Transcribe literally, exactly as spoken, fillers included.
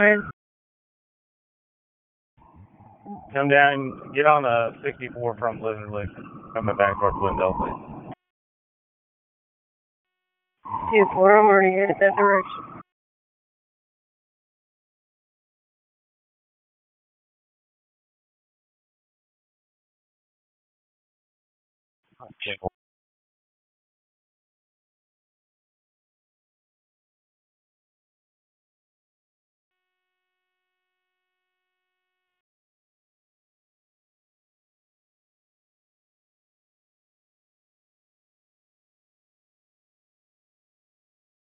Fine. Come down, get on a sixty-four from Blizzard Lick, coming back towards Wendell, please. Two four, I'm already headed that direction. Okay.